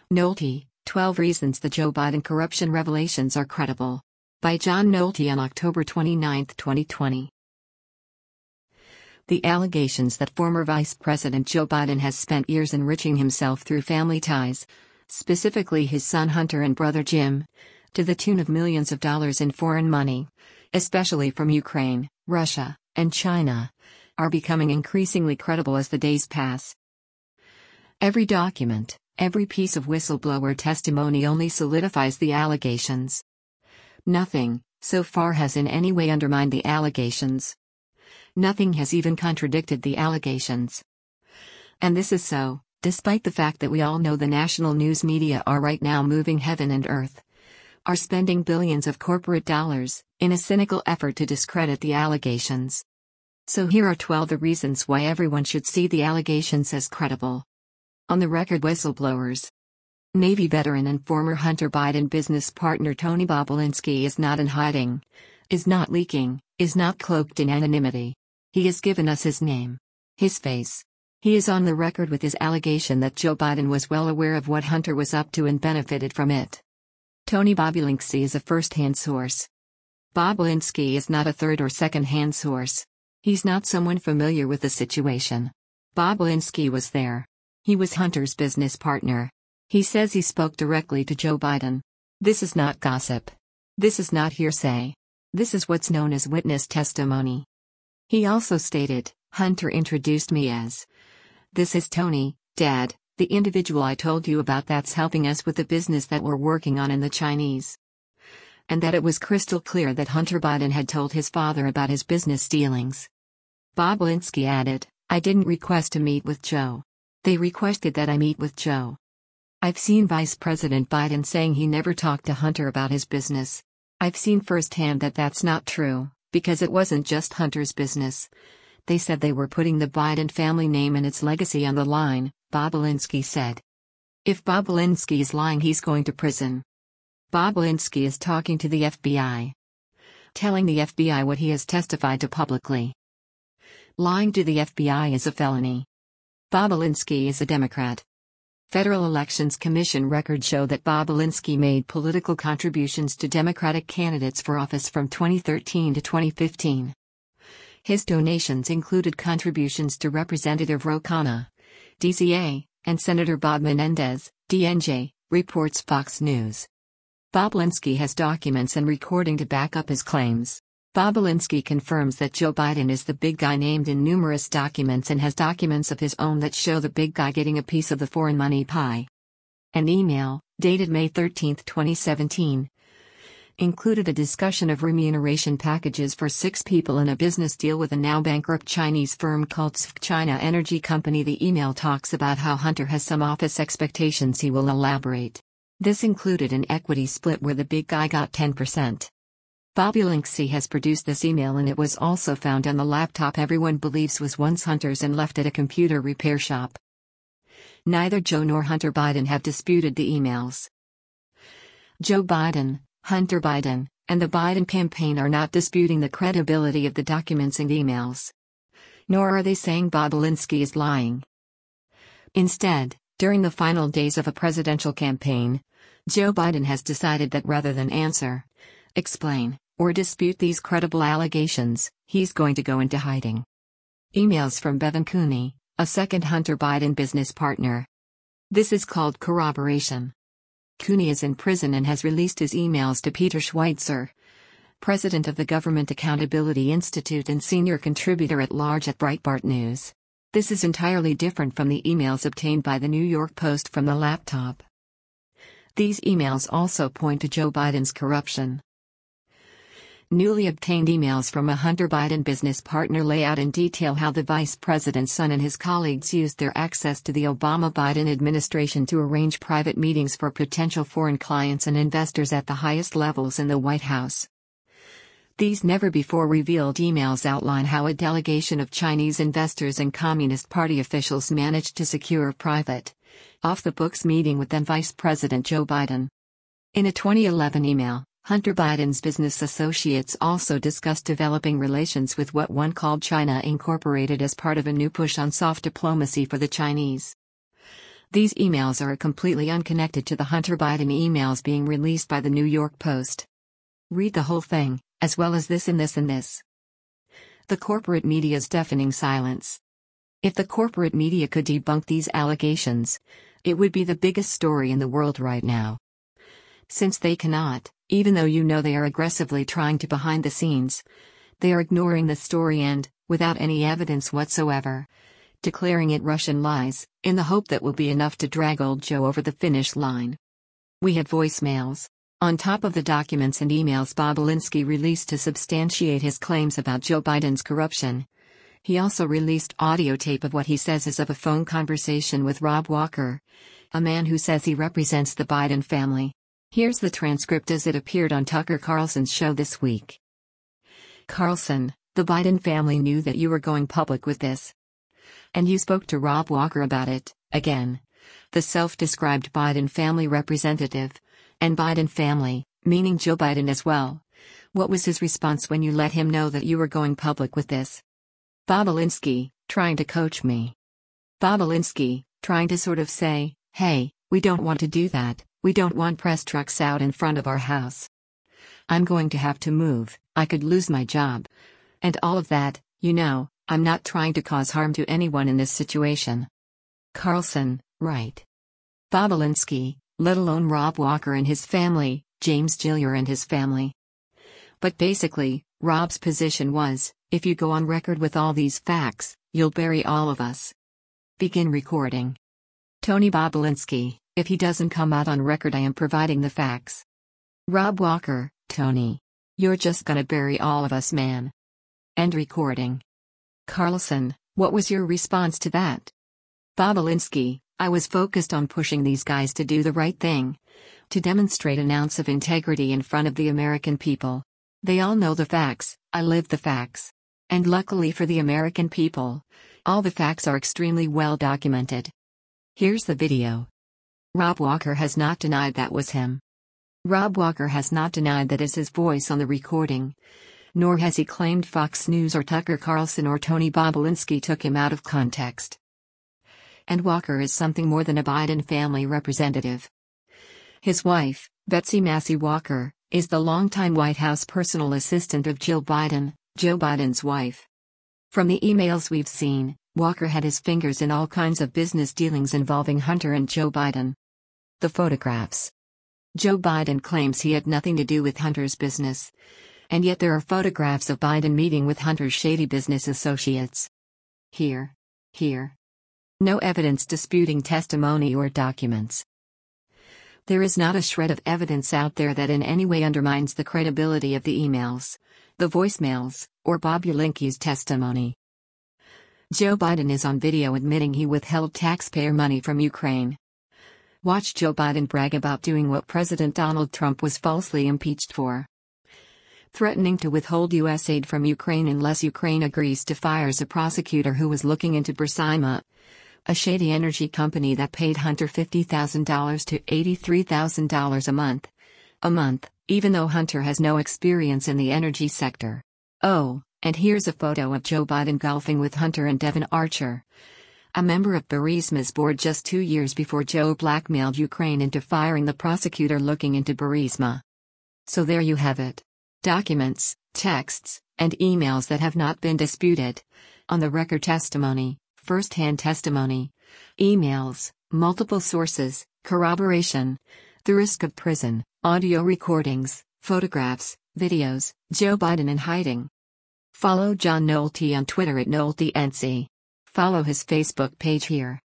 Nolte, 12 Reasons the Joe Biden Corruption Revelations Are Credible. By John Nolte on October 29, 2020. The allegations that former Vice President Joe Biden has spent years enriching himself through family ties, specifically his son Hunter and brother Jim, to the tune of millions of dollars in foreign money, especially from Ukraine, Russia, and China, are becoming increasingly credible as the days pass. Every document, every piece of whistleblower testimony only solidifies the allegations. Nothing, so far, has in any way undermined the allegations. Nothing has even contradicted the allegations. And this is so, despite the fact that we all know the national news media are right now moving heaven and earth, are spending billions of corporate dollars, in a cynical effort to discredit the allegations. So here are 12 the reasons why everyone should see the allegations as credible. On the record whistleblowers. Navy veteran and former Hunter Biden business partner Tony Bobulinski is not in hiding, is not leaking, is not cloaked in anonymity. He has given us his name, his face. He is on the record with his allegation that Joe Biden was well aware of what Hunter was up to and benefited from it. Tony Bobulinski is a first-hand source. Bobulinski is not a third or second-hand source. He's not someone familiar with the situation. Bobulinski was there. He was Hunter's business partner. He says he spoke directly to Joe Biden. This is not gossip. This is not hearsay. This is what's known as witness testimony. He also stated, Hunter introduced me as, "This is Tony, Dad, the individual I told you about that's helping us with the business that we're working on in the Chinese." And that it was crystal clear that Hunter Biden had told his father about his business dealings. Bobulinski added, "I didn't request to meet with Joe. They requested that I meet with Joe. I've seen Vice President Biden saying he never talked to Hunter about his business. I've seen firsthand that that's not true, because it wasn't just Hunter's business. They said they were putting the Biden family name and its legacy on the line," Bobulinski said. If Bobulinski is lying, he's going to prison. Bobulinski is talking to the FBI. Telling the FBI what he has testified to publicly. Lying to the FBI is a felony. Bobulinski is a Democrat. Federal Elections Commission records show that Bobulinski made political contributions to Democratic candidates for office from 2013 to 2015. His donations included contributions to Representative Ro Khanna, DCA, and Senator Bob Menendez, DNJ, reports Fox News. Bobulinski has documents and recording to back up his claims. Bobulinski confirms that Joe Biden is the big guy named in numerous documents and has documents of his own that show the big guy getting a piece of the foreign money pie. An email, dated May 13, 2017, included a discussion of remuneration packages for 6 people in a business deal with a now bankrupt Chinese firm called SFC China Energy Company. The email talks about how Hunter has some office expectations he will elaborate. This included an equity split where the big guy got 10%. Bobulinski has produced this email, and it was also found on the laptop everyone believes was once Hunter's and left at a computer repair shop. Neither Joe nor Hunter Biden have disputed the emails. Joe Biden, Hunter Biden, and the Biden campaign are not disputing the credibility of the documents and emails. Nor are they saying Bobulinski is lying. Instead, during the final days of a presidential campaign, Joe Biden has decided that rather than answer, explain, or dispute these credible allegations, he's going to go into hiding. Emails from Bevan Cooney, a second Hunter Biden business partner. This is called corroboration. Cooney is in prison and has released his emails to Peter Schweitzer, president of the Government Accountability Institute and senior contributor at large at Breitbart News. This is entirely different from the emails obtained by the New York Post from the laptop. These emails also point to Joe Biden's corruption. Newly obtained emails from a Hunter Biden business partner lay out in detail how the vice president's son and his colleagues used their access to the Obama-Biden administration to arrange private meetings for potential foreign clients and investors at the highest levels in the White House. These never-before-revealed emails outline how a delegation of Chinese investors and Communist Party officials managed to secure a private, off-the-books meeting with then Vice President Joe Biden. In a 2011 email, Hunter Biden's business associates also discussed developing relations with what one called China Incorporated as part of a new push on soft diplomacy for the Chinese. These emails are completely unconnected to the Hunter Biden emails being released by the New York Post. Read the whole thing, as well as this and this and this. The corporate media's deafening silence. If the corporate media could debunk these allegations, it would be the biggest story in the world right now. Since they cannot, even though you know they are aggressively trying to behind the scenes, they are ignoring the story and, without any evidence whatsoever, declaring it Russian lies, in the hope that will be enough to drag old Joe over the finish line. We have voicemails. On top of the documents and emails Bobulinski released to substantiate his claims about Joe Biden's corruption, he also released audio tape of what he says is of a phone conversation with Rob Walker, a man who says he represents the Biden family. Here's the transcript as it appeared on Tucker Carlson's show this week. Carlson, the Biden family knew that you were going public with this. And you spoke to Rob Walker about it, again. The self-described Biden family representative. And Biden family, meaning Joe Biden as well. What was his response when you let him know that you were going public with this? Bobulinski, trying to coach me. Bobulinski, trying to sort of say, hey, we don't want to do that, we don't want press trucks out in front of our house. I'm going to have to move, I could lose my job. And all of that, you know, I'm not trying to cause harm to anyone in this situation. Carlson, right. Bobulinski, let alone Rob Walker and his family, James Gilliar and his family. But basically, Rob's position was, if you go on record with all these facts, you'll bury all of us. Begin recording. Tony Bobulinski, if he doesn't come out on record, I am providing the facts. Rob Walker, Tony. You're just gonna bury all of us, man. End recording. Carlson, what was your response to that? Bobulinski, I was focused on pushing these guys to do the right thing. To demonstrate an ounce of integrity in front of the American people. They all know the facts, I live the facts. And luckily for the American people, all the facts are extremely well documented. Here's the video. Rob Walker has not denied that was him. Rob Walker has not denied that is his voice on the recording. Nor has he claimed Fox News or Tucker Carlson or Tony Bobulinski took him out of context. And Walker is something more than a Biden family representative. His wife, Betsy Massey Walker, is the longtime White House personal assistant of Jill Biden, Joe Biden's wife. From the emails we've seen, Walker had his fingers in all kinds of business dealings involving Hunter and Joe Biden. The photographs. Joe Biden claims he had nothing to do with Hunter's business. And yet there are photographs of Biden meeting with Hunter's shady business associates. Here. No evidence disputing testimony or documents. There is not a shred of evidence out there that in any way undermines the credibility of the emails, the voicemails, or Bobulinski's testimony. Joe Biden is on video admitting he withheld taxpayer money from Ukraine. Watch Joe Biden brag about doing what President Donald Trump was falsely impeached for. Threatening to withhold U.S. aid from Ukraine unless Ukraine agrees to fire a prosecutor who was looking into Burisma, a shady energy company that paid Hunter $50,000 to $83,000 a month, even though Hunter has no experience in the energy sector. Oh, and here's a photo of Joe Biden golfing with Hunter and Devon Archer, a member of Burisma's board just 2 years before Joe blackmailed Ukraine into firing the prosecutor looking into Burisma. So there you have it. Documents, texts, and emails that have not been disputed. On the record testimony, first-hand testimony, emails, multiple sources, corroboration, the risk of prison, audio recordings, photographs, videos, Joe Biden in hiding. Follow John Nolte on Twitter at NolteNC. Follow his Facebook page here.